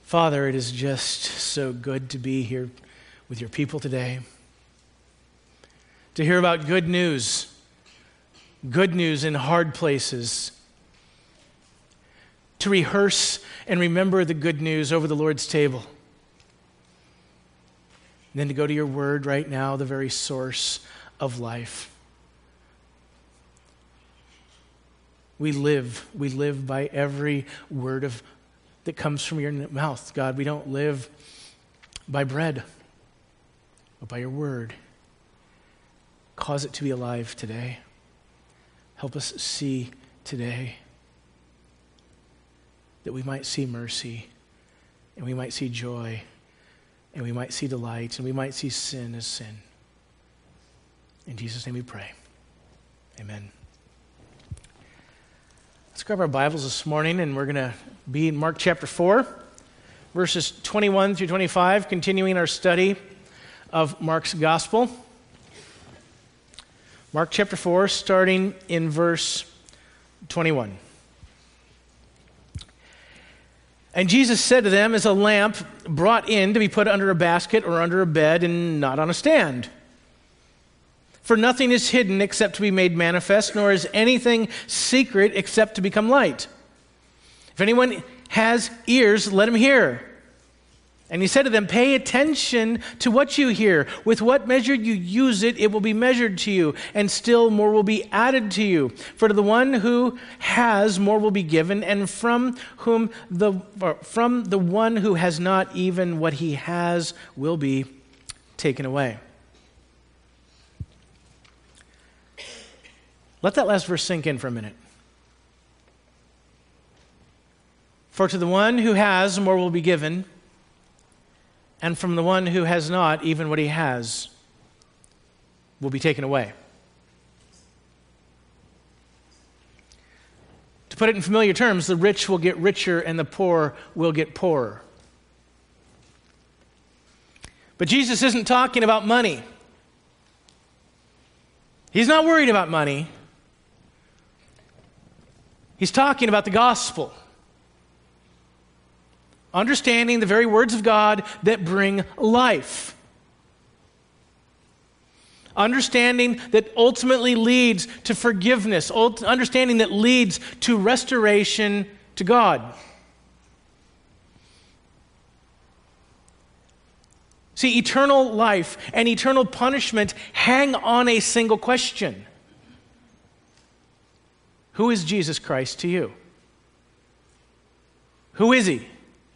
Father, it is just so good to be here with your people today, to hear about good news in hard places, to rehearse and remember the good news over the Lord's table, and then to go to your word right now, the very source of life. We live by every word that comes from your mouth, God. We don't live by bread, but by your word. Cause it to be alive today. Help us see today that we might see mercy, and we might see joy, and we might see delight, and we might see sin as sin. In Jesus' name we pray. Amen. Let's grab our Bibles this morning, and we're going to be in Mark chapter 4, verses 21 through 25, continuing our study of Mark's gospel. Mark chapter 4, starting in verse 21. And Jesus said to them, "Is a lamp brought in to be put under a basket or under a bed and not on a stand? For nothing is hidden except to be made manifest, nor is anything secret except to become light. If anyone has ears, let him hear." And he said to them, "Pay attention to what you hear. With what measure you use it, it will be measured to you, and still more will be added to you. For to the one who has, more will be given, and from the one who has not, even what he has will be taken away." Let that last verse sink in for a minute. For to the one who has, more will be given, and from the one who has not, even what he has will be taken away. To put it in familiar terms, the rich will get richer and the poor will get poorer. But Jesus isn't talking about money. He's not worried about money. He's talking about the gospel. Understanding the very words of God that bring life. Understanding that ultimately leads to forgiveness. Understanding that leads to restoration to God. See, eternal life and eternal punishment hang on a single question. Who is Jesus Christ to you? Who is he?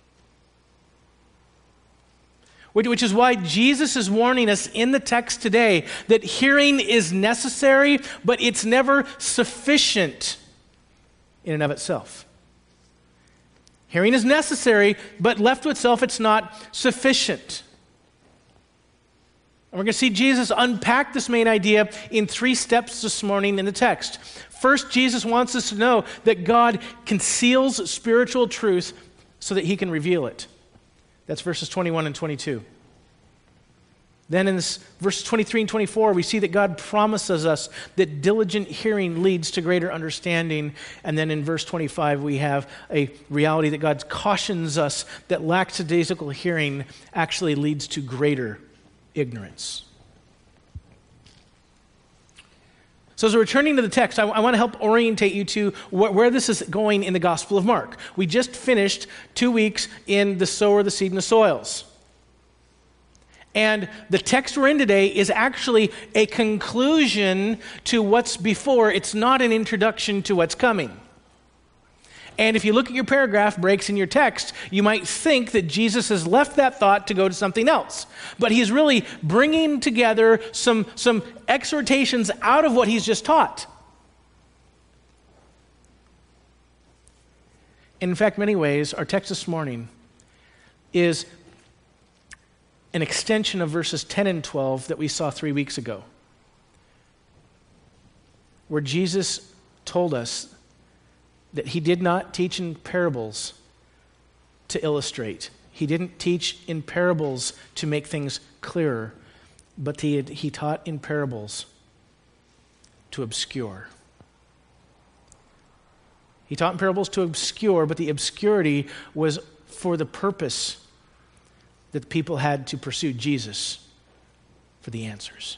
Which is why Jesus is warning us in the text today that hearing is necessary, but it's never sufficient in and of itself. Hearing is necessary, but left to itself, it's not sufficient. And we're going to see Jesus unpack this main idea in 3 steps this morning in the text. First, Jesus wants us to know that God conceals spiritual truth so that he can reveal it. That's verses 21 and 22. Then in verses 23 and 24, we see that God promises us that diligent hearing leads to greater understanding. And then in verse 25, we have a reality that God cautions us that lackadaisical hearing actually leads to greater ignorance. So as we're returning to the text, I want to help orientate you to where this is going in the Gospel of Mark. We just finished 2 weeks in the sower, the seed, and the soils. And the text we're in today is actually a conclusion to what's before. It's not an introduction to what's coming. And if you look at your paragraph breaks in your text, you might think that Jesus has left that thought to go to something else. But he's really bringing together some exhortations out of what he's just taught. In fact, many ways, our text this morning is an extension of verses 10 and 12 that we saw 3 weeks ago, where Jesus told us that he did not teach in parables to illustrate. He didn't teach in parables to make things clearer, but he taught in parables to obscure. He taught in parables to obscure, but the obscurity was for the purpose that the people had to pursue Jesus for the answers.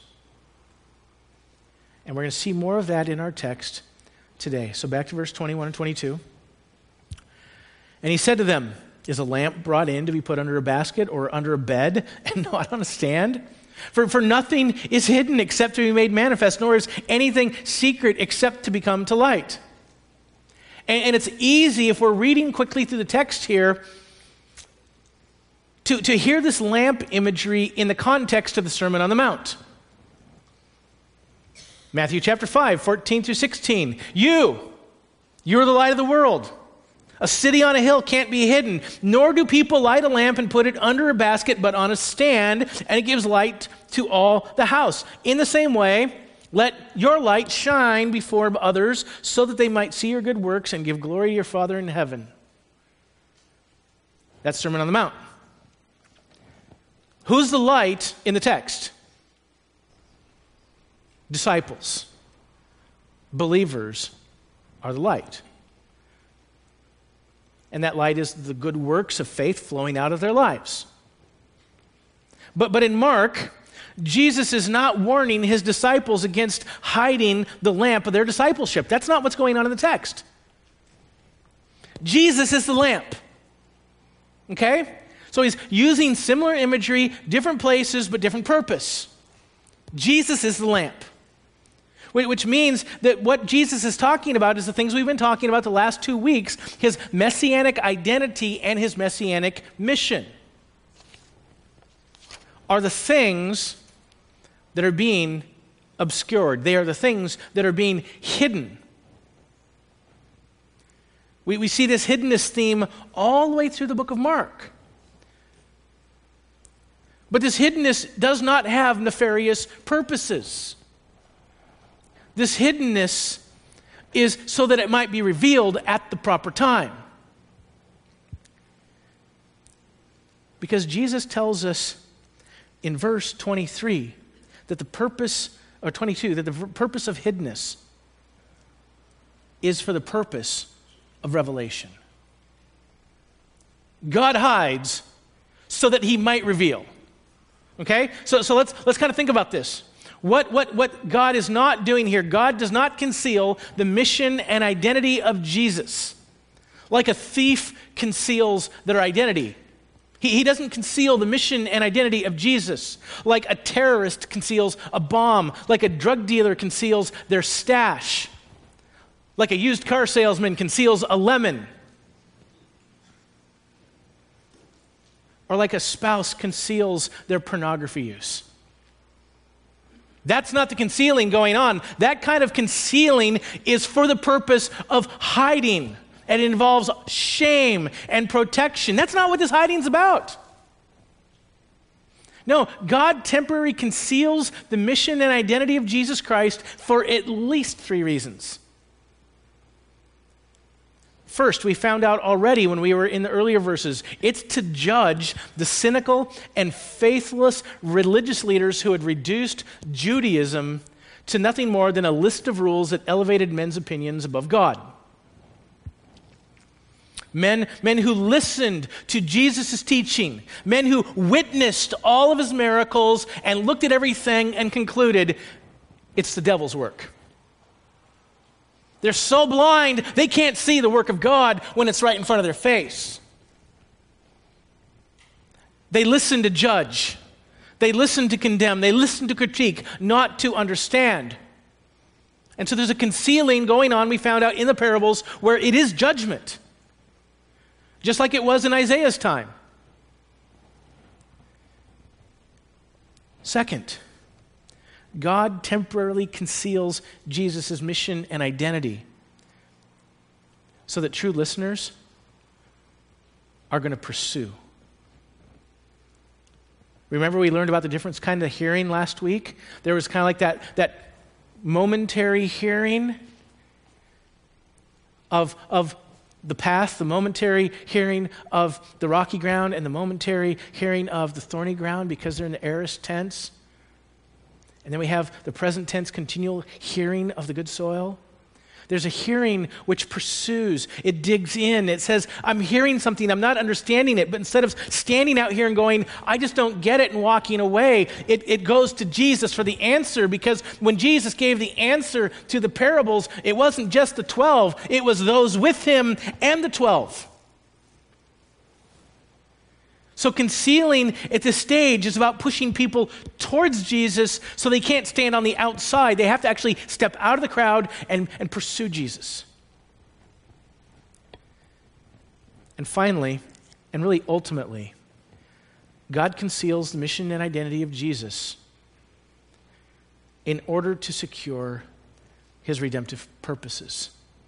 And we're going to see more of that in our text today. So back to verse 21 and 22. And he said to them, is a lamp brought in to be put under a basket or under a bed and not on a stand? For nothing is hidden except to be made manifest, nor is anything secret except to become to light. And it's easy, if we're reading quickly through the text here, to hear this lamp imagery in the context of the Sermon on the Mount. Matthew chapter 5, 14 through 16. You're the light of the world. A city on a hill can't be hidden, nor do people light a lamp and put it under a basket, but on a stand, and it gives light to all the house. In the same way, let your light shine before others, so that they might see your good works and give glory to your Father in heaven. That's Sermon on the Mount. Who's the light in the text? Disciples. Believers are the light. And that light is the good works of faith flowing out of their lives. But in Mark, Jesus is not warning his disciples against hiding the lamp of their discipleship. That's not what's going on in the text. Jesus is the lamp. Okay? So he's using similar imagery, different places, but different purpose. Jesus is the lamp. Which means that what Jesus is talking about is the things we've been talking about the last 2 weeks, his messianic identity and his messianic mission are the things that are being obscured. They are the things that are being hidden. We see this hiddenness theme all the way through the book of Mark. But this hiddenness does not have nefarious purposes. This hiddenness is so that it might be revealed at the proper time. Because Jesus tells us in verse 23 that the purpose, or 22, that the purpose of hiddenness is for the purpose of revelation. God hides so that he might reveal. Okay? So let's kind of think about this. What God is not doing here, God does not conceal the mission and identity of Jesus like a thief conceals their identity. He doesn't conceal the mission and identity of Jesus like a terrorist conceals a bomb, like a drug dealer conceals their stash, like a used car salesman conceals a lemon, or like a spouse conceals their pornography use. That's not the concealing going on. That kind of concealing is for the purpose of hiding, and it involves shame and protection. That's not what this hiding's about. No, God temporarily conceals the mission and identity of Jesus Christ for at least 3 reasons. First, we found out already when we were in the earlier verses, it's to judge the cynical and faithless religious leaders who had reduced Judaism to nothing more than a list of rules that elevated men's opinions above God. Men who listened to Jesus' teaching, men who witnessed all of his miracles and looked at everything and concluded, it's the devil's work. They're so blind, they can't see the work of God when it's right in front of their face. They listen to judge. They listen to condemn. They listen to critique, not to understand. And so there's a concealing going on, we found out in the parables, where it is judgment. Just like it was in Isaiah's time. Second, God temporarily conceals Jesus' mission and identity so that true listeners are going to pursue. Remember we learned about the difference kind of hearing last week? There was kind of like that momentary hearing of the path, the momentary hearing of the rocky ground, and the momentary hearing of the thorny ground because they're in the aorist tense. And then we have the present tense continual hearing of the good soil. There's a hearing which pursues. It digs in. It says, I'm hearing something. I'm not understanding it. But instead of standing out here and going, I just don't get it, and walking away, it goes to Jesus for the answer. Because when Jesus gave the answer to the parables, it wasn't just the 12. It was those with him and the 12. So concealing at this stage is about pushing people towards Jesus so they can't stand on the outside. They have to actually step out of the crowd and pursue Jesus. And finally, and really ultimately, God conceals the mission and identity of Jesus in order to secure his redemptive purposes.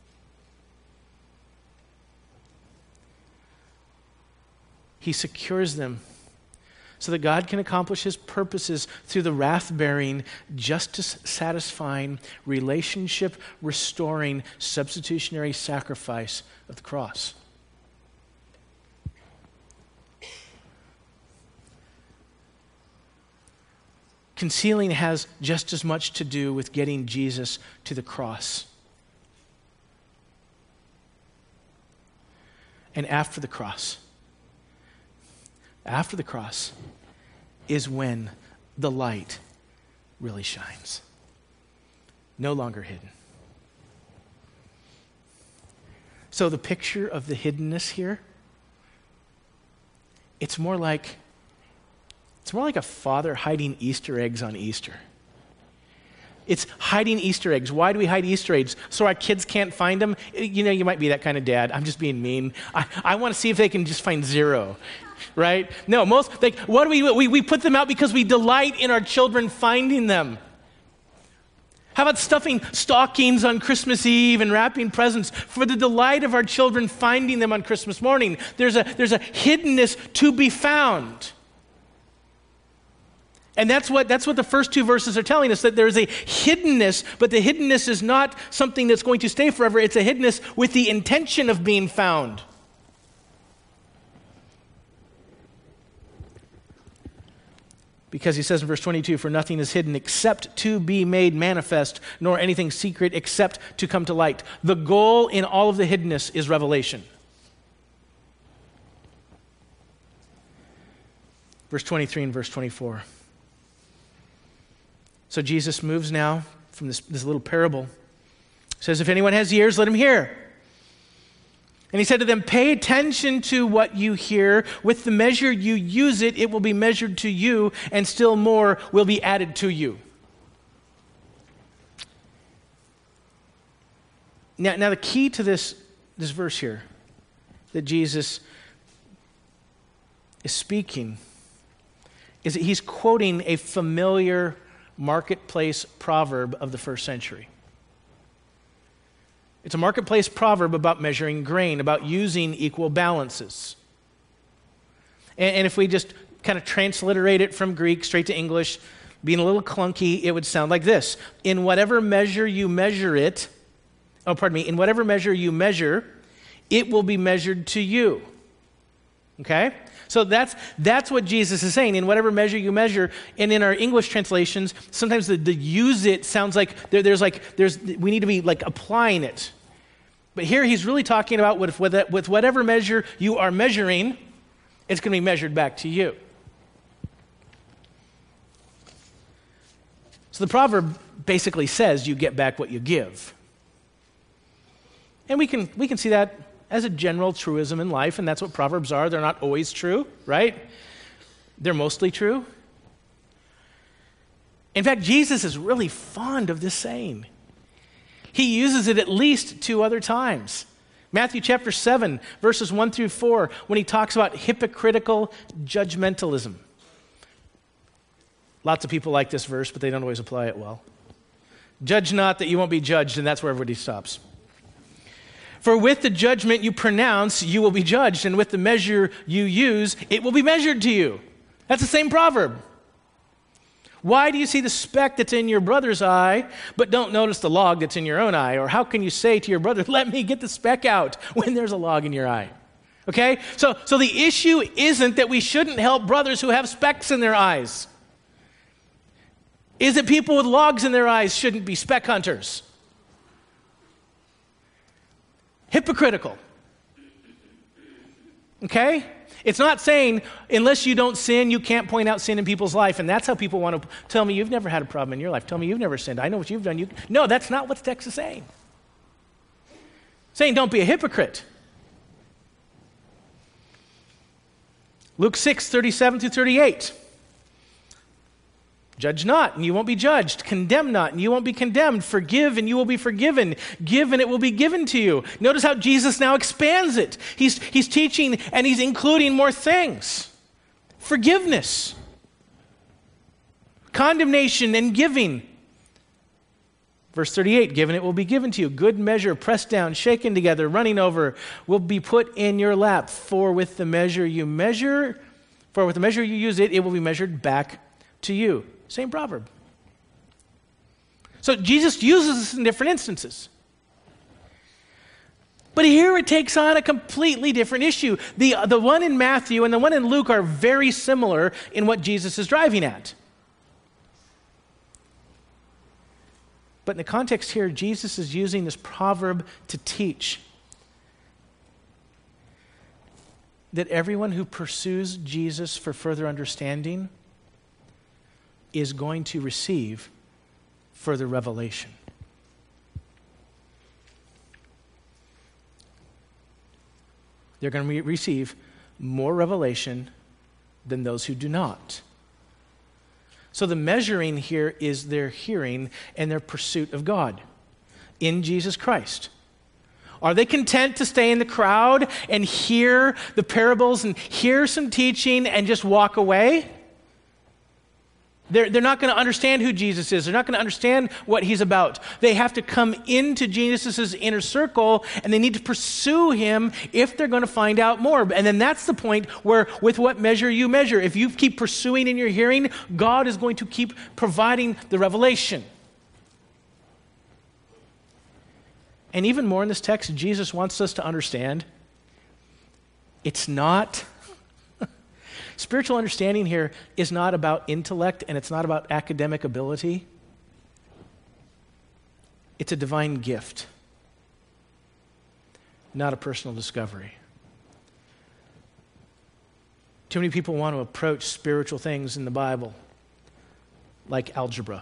He secures them so that God can accomplish his purposes through the wrath-bearing, justice-satisfying, relationship-restoring, substitutionary sacrifice of the cross. Concealing has just as much to do with getting Jesus to the cross. And after the cross is when the light really shines. No longer hidden. So the picture of the hiddenness here, it's more like a father hiding Easter eggs on Easter. It's hiding Easter eggs. Why do we hide Easter eggs? So our kids can't find them? You might be that kind of dad. I'm just being mean. I want to see if they can just find 0. Right? No, what do we put them out because we delight in our children finding them. How about stuffing stockings on Christmas Eve and wrapping presents for the delight of our children finding them on Christmas morning? There's a hiddenness to be found. And that's what the first 2 verses are telling us, that there is a hiddenness, but the hiddenness is not something that's going to stay forever. It's a hiddenness with the intention of being found. Because he says in verse 22, for nothing is hidden except to be made manifest, nor anything secret except to come to light. The goal in all of the hiddenness is revelation. Verse 23 and verse 24. So Jesus moves now from this little parable. He says, if anyone has ears, let him hear. And he said to them, pay attention to what you hear. With the measure you use it, it will be measured to you, and still more will be added to you. Now the key to this verse here that Jesus is speaking is that he's quoting a familiar marketplace proverb of the first century. It's a marketplace proverb about measuring grain, about using equal balances. And if we just kind of transliterate it from Greek straight to English, being a little clunky, it would sound like this. In whatever measure you measure it, in whatever measure you measure, it will be measured to you. Okay? So that's what Jesus is saying. In whatever measure you measure, and in our English translations, sometimes the use it sounds like we need to be like applying it. But here he's really talking about with whatever measure you are measuring, it's going to be measured back to you. So the proverb basically says you get back what you give. And we can see that as a general truism in life, and that's what proverbs are. They're not always true, right? They're mostly true. In fact, Jesus is really fond of this saying. He uses it at least 2 other times. Matthew chapter 7, verses 1 through 4, when he talks about hypocritical judgmentalism. Lots of people like this verse, but they don't always apply it well. Judge not that you won't be judged, and that's where everybody stops. For with the judgment you pronounce, you will be judged, and with the measure you use, it will be measured to you. That's the same proverb. Why do you see the speck that's in your brother's eye, but don't notice the log that's in your own eye? Or how can you say to your brother, let me get the speck out, when there's a log in your eye? Okay? So the issue isn't that we shouldn't help brothers who have specks in their eyes. Is that people with logs in their eyes shouldn't be speck hunters. hypocritical. Okay? It's not saying, unless you don't sin, you can't point out sin in people's life. And that's how people want to tell me you've never had a problem in your life. Tell me you've never sinned. I know what you've done. No, that's not what the text is saying. It's saying don't be a hypocrite. Luke 6, 37 through 38. Judge not, and you won't be judged. Condemn not, and you won't be condemned. Forgive, and you will be forgiven. Give, and it will be given to you. Notice how Jesus now expands it. He's teaching, and he's including more things. Forgiveness, condemnation, and giving. Verse 38, given it will be given to you. Good measure, pressed down, shaken together, running over, will be put in your lap. For with the measure you use it will be measured back to you. Same proverb. So Jesus uses this in different instances. But here it takes on a completely different issue. The one in Matthew and the one in Luke are very similar in what Jesus is driving at. But in the context here, Jesus is using this proverb to teach that everyone who pursues Jesus for further understanding is going to receive further revelation. They're going to receive more revelation than those who do not. So the measuring here is their hearing and their pursuit of God in Jesus Christ. Are they content to stay in the crowd and hear the parables and hear some teaching and just walk away? They're not going to understand who Jesus is. They're not going to understand what he's about. They have to come into Jesus' inner circle, and they need to pursue him if they're going to find out more. And then that's the point where, with what measure you measure. If you keep pursuing in your hearing, God is going to keep providing the revelation. And even more in this text, Jesus wants us to understand it's not... Spiritual understanding here is not about intellect and it's not about academic ability. It's a divine gift, not a personal discovery. Too many people want to approach spiritual things in the Bible like algebra.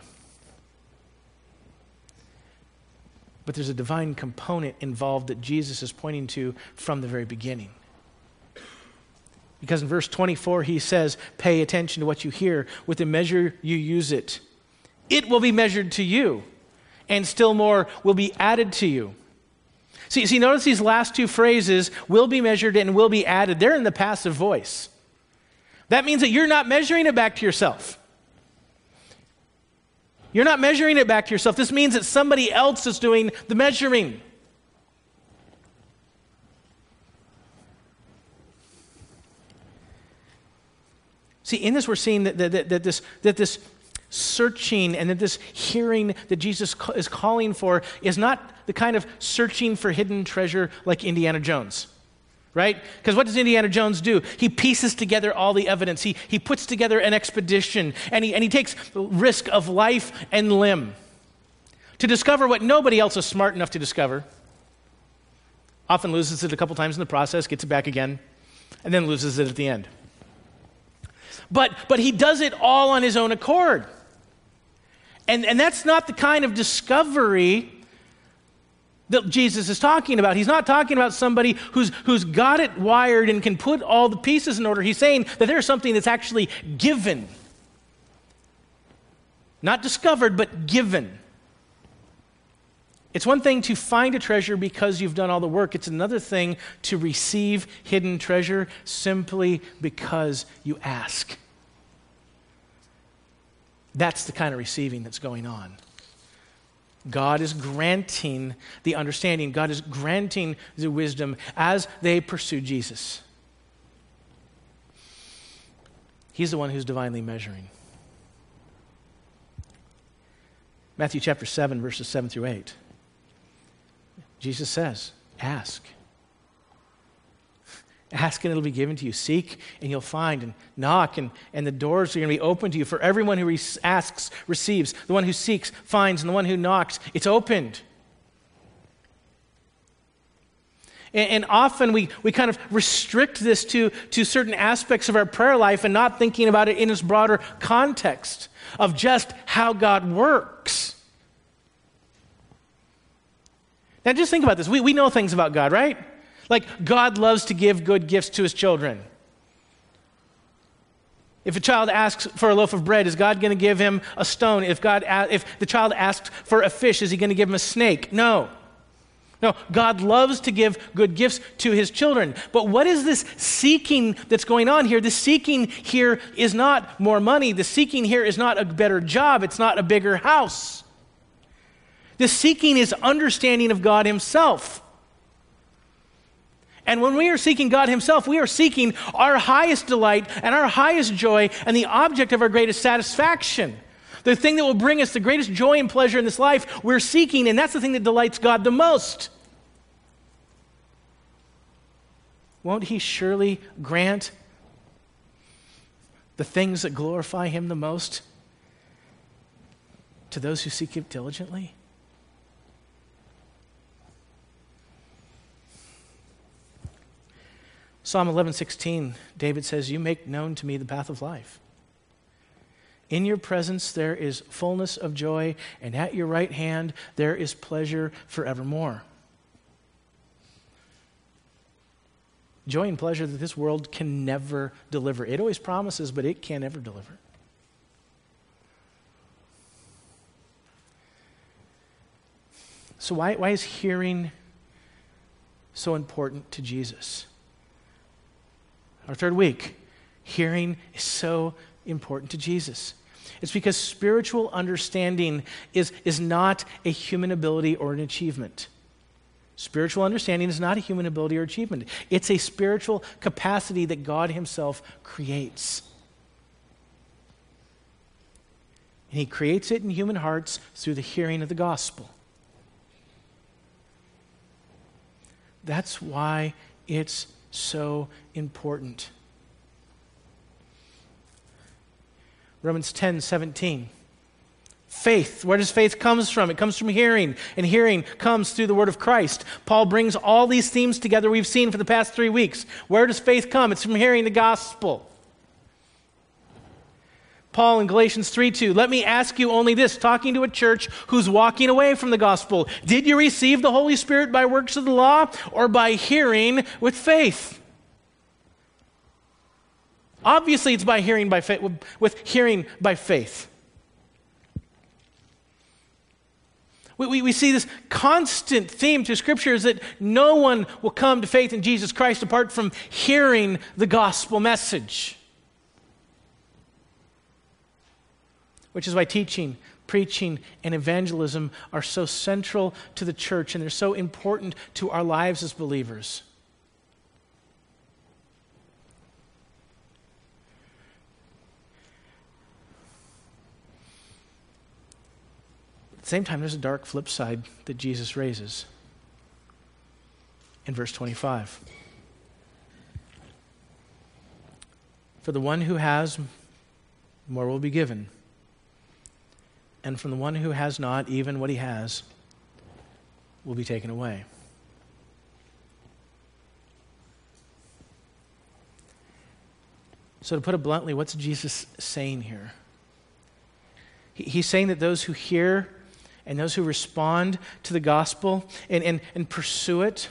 But there's a divine component involved that Jesus is pointing to from the very beginning. Because in verse 24, he says, pay attention to what you hear. With the measure you use it, it will be measured to you, and still more will be added to you. See, notice these last two phrases, will be measured and will be added. They're in the passive voice. That means that you're not measuring it back to yourself. You're not measuring it back to yourself. This means that somebody else is doing the measuring. See, in this we're seeing that this searching and that this hearing that Jesus is calling for is not the kind of searching for hidden treasure like Indiana Jones, right? Because what does Indiana Jones do? He pieces together all the evidence. He puts together an expedition, and he takes risk of life and limb to discover what nobody else is smart enough to discover. Often loses it a couple times in the process, gets it back again, and then loses it at the end. But he does it all on his own accord. And that's not the kind of discovery that Jesus is talking about. He's not talking about somebody who's got it wired and can put all the pieces in order. He's saying that there's something that's actually given. Not discovered, but given. It's one thing to find a treasure because you've done all the work. It's another thing to receive hidden treasure simply because you ask. That's the kind of receiving that's going on. God is granting the understanding. God is granting the wisdom as they pursue Jesus. He's the one who's divinely measuring. Matthew chapter 7, verses 7 through 8. Jesus says, ask. Ask and it'll be given to you. Seek and you'll find. And knock and the doors are going to be open to you. For everyone who asks receives. The one who seeks finds. And the one who knocks, it's opened. And often we kind of restrict this to certain aspects of our prayer life and not thinking about it in its broader context of just how God works. Now just think about this. We know things about God, right? Like God loves to give good gifts to his children. If a child asks for a loaf of bread, is God going to give him a stone? If the child asks for a fish, is he going to give him a snake? No. No, God loves to give good gifts to his children. But what is this seeking that's going on here? The seeking here is not more money. The seeking here is not a better job. It's not a bigger house. The seeking is understanding of God himself. And when we are seeking God himself, we are seeking our highest delight and our highest joy and the object of our greatest satisfaction. The thing that will bring us the greatest joy and pleasure in this life, we're seeking, and that's the thing that delights God the most. Won't he surely grant the things that glorify him the most to those who seek him diligently? Psalm 11:16, David says, "You make known to me the path of life. In your presence there is fullness of joy, and at your right hand there is pleasure forevermore." Joy and pleasure that this world can never deliver. It always promises, but it can't ever deliver. So why is hearing so important to Jesus? Our third week, hearing is so important to Jesus. It's because spiritual understanding is not a human ability or an achievement. Spiritual understanding is not a human ability or achievement. It's a spiritual capacity that God himself creates. And he creates it in human hearts through the hearing of the gospel. That's why it's so important. Romans 10:17. Faith. Where does faith come from? It comes from hearing, and hearing comes through the word of Christ. Paul brings all these themes together we've seen for the past 3 weeks. Where does faith come? It's from hearing the gospel. Paul in Galatians 3:2, "Let me ask you only this," talking to a church who's walking away from the gospel. "Did you receive the Holy Spirit by works of the law or by hearing with faith?" Obviously, it's by hearing by faith, with hearing by faith. We see this constant theme to Scripture is that no one will come to faith in Jesus Christ apart from hearing the gospel message. Which is why teaching, preaching, and evangelism are so central to the church, and they're so important to our lives as believers. At the same time, there's a dark flip side that Jesus raises in verse 25. "For the one who has, more will be given. And from the one who has not, even what he has will be taken away." So to put it bluntly, what's Jesus saying here? He's saying that those who hear and those who respond to the gospel and pursue it,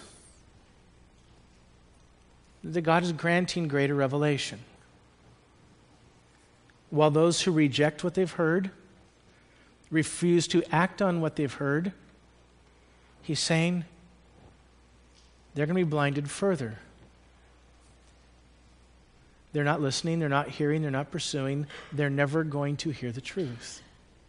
that God is granting greater revelation. While those who reject what they've heard, refuse to act on what they've heard, he's saying they're going to be blinded further. They're not listening, they're not hearing, they're not pursuing, they're never going to hear the truth.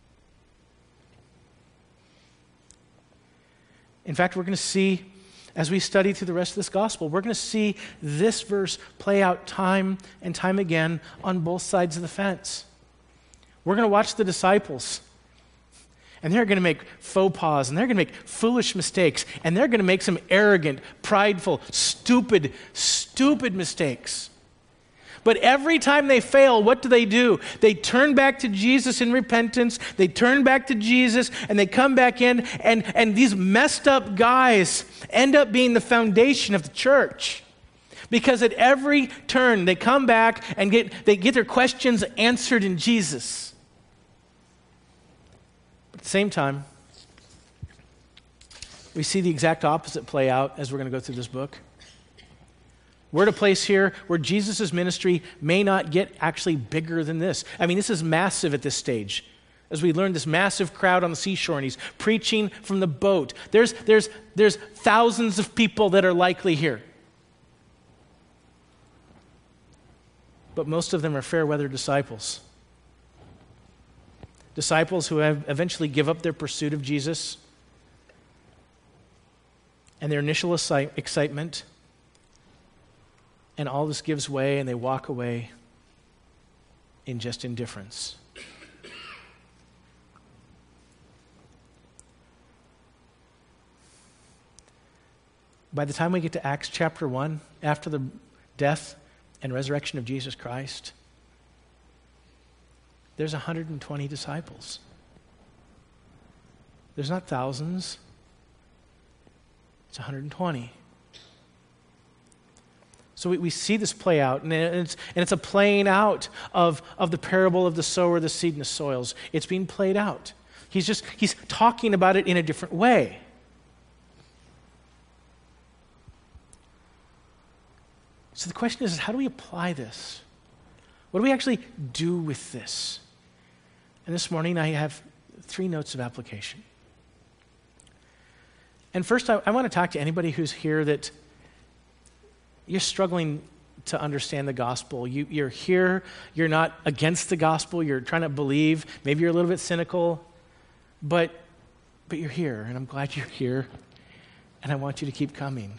In fact, we're going to see, as we study through the rest of this gospel, we're going to see this verse play out time and time again on both sides of the fence. We're going to watch the disciples, and they're going to make faux pas, and they're going to make foolish mistakes, and they're going to make some arrogant, prideful, stupid mistakes. But every time they fail, what do? They turn back to Jesus in repentance. They turn back to Jesus, and they come back in, and these messed up guys end up being the foundation of the church. Because at every turn, they come back and they get their questions answered in Jesus. But at the same time, we see the exact opposite play out as we're going to go through this book. We're at a place here where Jesus' ministry may not get actually bigger than this. I mean, this is massive at this stage. As we learn this massive crowd on the seashore, and he's preaching from the boat. There's thousands of people that are likely here. But most of them are fair-weather disciples. Disciples who have eventually give up their pursuit of Jesus and their initial excitement. And all this gives way, and they walk away in just indifference. By the time we get to Acts chapter 1, after the death and resurrection of Jesus Christ, there's 120 disciples. There's not thousands. It's 120. So we see this play out, and it's a playing out of the parable of the sower, the seed, and the soils. It's being played out. He's talking about it in a different way. So the question is, how do we apply this? What do we actually do with this? And this morning I have 3 notes of application. And first, I want to talk to anybody who's here that you're struggling to understand the gospel. You're here, you're not against the gospel, you're trying to believe. Maybe you're a little bit cynical, but you're here, and I'm glad you're here, and I want you to keep coming.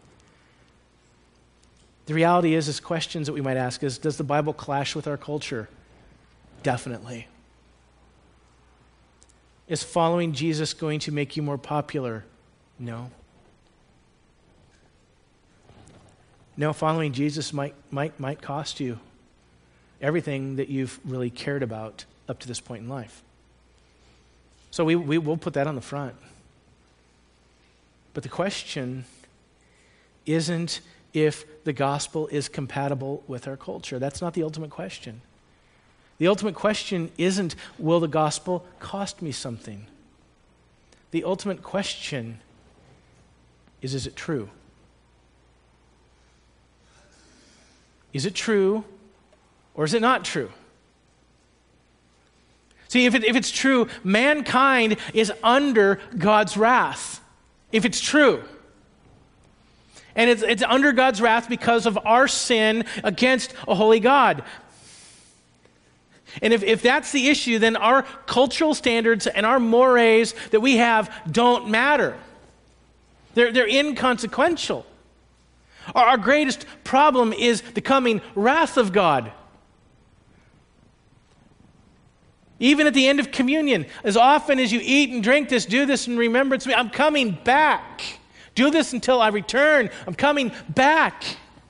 The reality is questions that we might ask is, does the Bible clash with our culture? Definitely. Is following Jesus going to make you more popular? No. No, following Jesus might cost you everything that you've really cared about up to this point in life. So we'll put that on the front. But the question isn't if the gospel is compatible with our culture. That's not the ultimate question. The ultimate question isn't, will the gospel cost me something? The ultimate question is it true? Is it true or is it not true? See, if it's true, mankind is under God's wrath. If it's true. And it's under God's wrath because of our sin against a holy God. And if that's the issue, then our cultural standards and our mores that we have don't matter. They're inconsequential. Our greatest problem is the coming wrath of God. Even at the end of communion, as often as you eat and drink this, do this in remembrance of me. I'm coming back. Do this until I return. I'm coming back.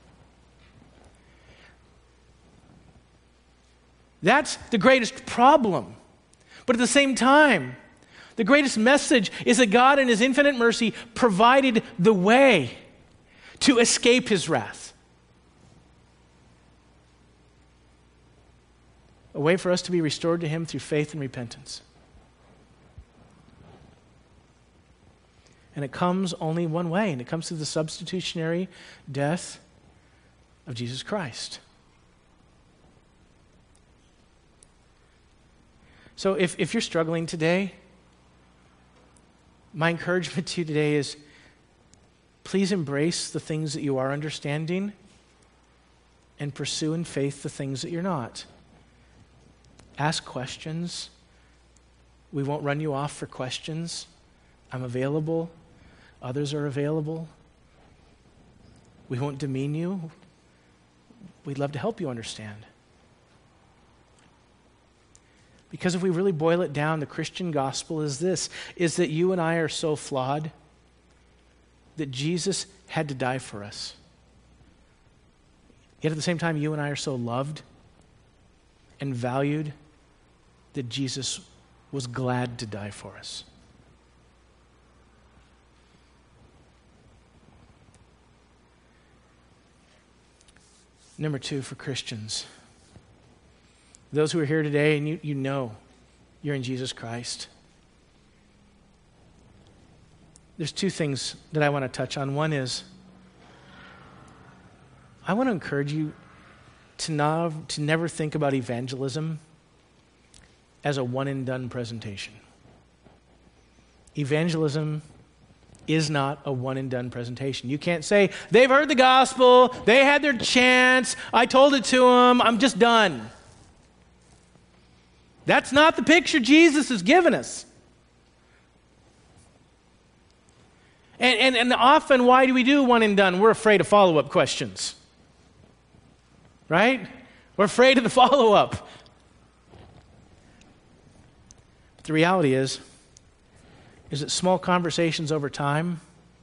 That's the greatest problem. But at the same time, the greatest message is that God in His infinite mercy provided the way to escape His wrath. A way for us to be restored to Him through faith and repentance. And it comes only one way, and it comes through the substitutionary death of Jesus Christ. So if you're struggling today, my encouragement to you today is, please embrace the things that you are understanding and pursue in faith the things that you're not. Ask questions. We won't run you off for questions. I'm available. Others are available. We won't demean you. We'd love to help you understand. Because if we really boil it down, the Christian gospel is this, is that you and I are so flawed that Jesus had to die for us. Yet at the same time, you and I are so loved and valued that Jesus was glad to die for us. Number 2, for Christians, those who are here today and you know you're in Jesus Christ, there's 2 things that I want to touch on. One is, I want to encourage you to never think about evangelism as a one-and-done presentation. Evangelism is not a one-and-done presentation. You can't say, they've heard the gospel, they had their chance, I told it to them, I'm just done. That's not the picture Jesus has given us. And often, why do we do one and done? We're afraid of follow-up questions. Right? We're afraid of the follow-up. But the reality is that small conversations over time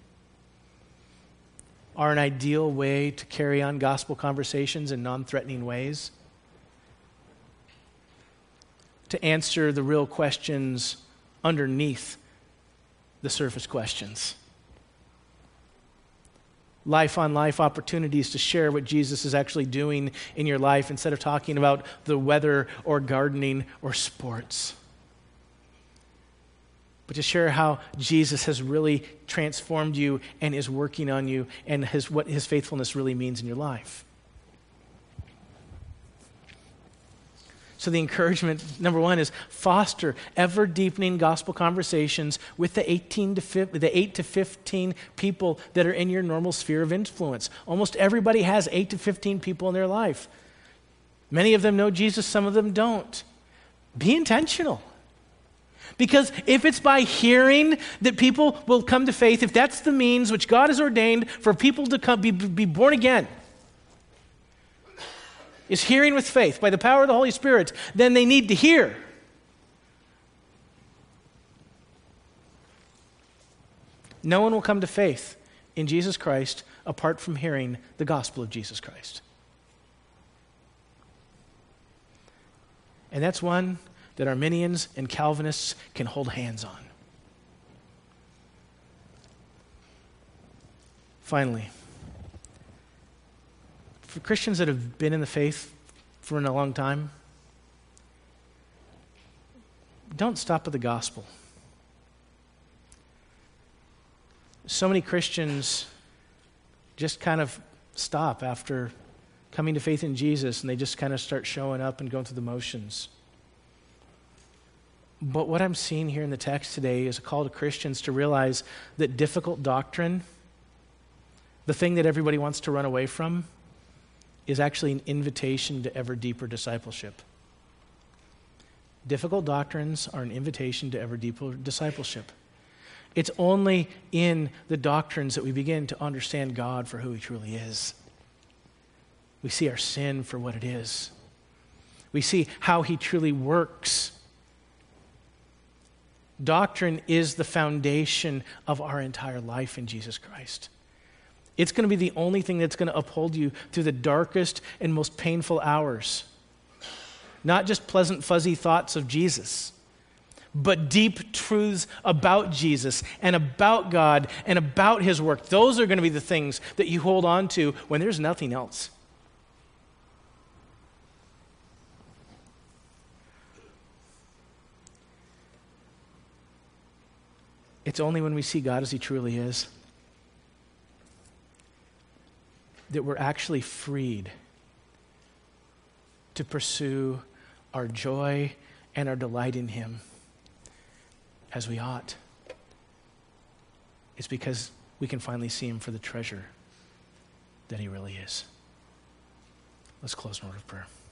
are an ideal way to carry on gospel conversations in non-threatening ways, to answer the real questions underneath the surface questions. Life-on-life opportunities to share what Jesus is actually doing in your life instead of talking about the weather or gardening or sports. But to share how Jesus has really transformed you and is working on you and what his faithfulness really means in your life. So the encouragement, number 1, is foster ever-deepening gospel conversations with the 8 to 15 people that are in your normal sphere of influence. Almost everybody has 8 to 15 people in their life. Many of them know Jesus, some of them don't. Be intentional. Because if it's by hearing that people will come to faith, if that's the means which God has ordained for people to come be born again, is hearing with faith by the power of the Holy Spirit, then they need to hear. No one will come to faith in Jesus Christ apart from hearing the gospel of Jesus Christ. And that's one that Arminians and Calvinists can hold hands on. Finally, for Christians that have been in the faith for a long time, don't stop at the gospel. So many Christians just kind of stop after coming to faith in Jesus, and they just kind of start showing up and going through the motions. But what I'm seeing here in the text today is a call to Christians to realize that difficult doctrine, the thing that everybody wants to run away from, is actually an invitation to ever deeper discipleship. Difficult doctrines are an invitation to ever deeper discipleship. It's only in the doctrines that we begin to understand God for who he truly is. We see our sin for what it is. We see how he truly works. Doctrine is the foundation of our entire life in Jesus Christ. It's going to be the only thing that's going to uphold you through the darkest and most painful hours. Not just pleasant, fuzzy thoughts of Jesus, but deep truths about Jesus and about God and about his work. Those are going to be the things that you hold on to when there's nothing else. It's only when we see God as he truly is that we're actually freed to pursue our joy and our delight in him as we ought. It's because we can finally see him for the treasure that he really is. Let's close in a word of prayer.